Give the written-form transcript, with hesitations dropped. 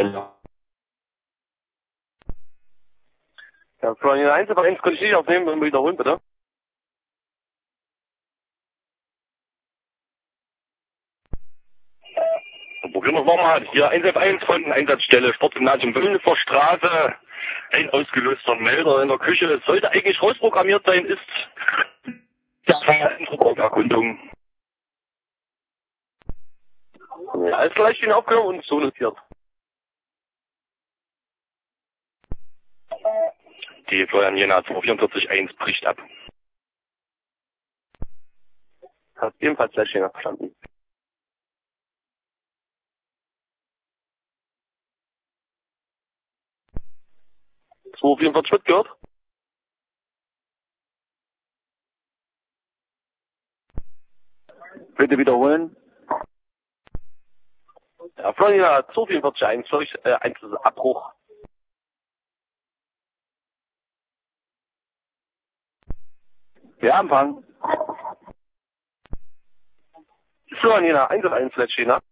Stelle. Ja, Florian 1 auf 1 konnte ich nicht aufnehmen und wiederholen, bitte. Probieren wir es nochmal. Hier 1F1 von Einsatzstelle Sportgymnasium Wülnitzer Straße. Ein ausgelöster Melder in der Küche. Es sollte eigentlich rausprogrammiert sein, ist der Erkundung. Ja, alles gleich stehen aufgenommen und so notiert. Die Florian Jena 244.1 bricht ab. Hast ebenfalls gleich stehen verstanden. So 44 mitgehört. Bitte wiederholen. Ja, Florian 244.1, 1 ist Abbruch. Ja, Empfang. Florian 1 auf 1 stehen,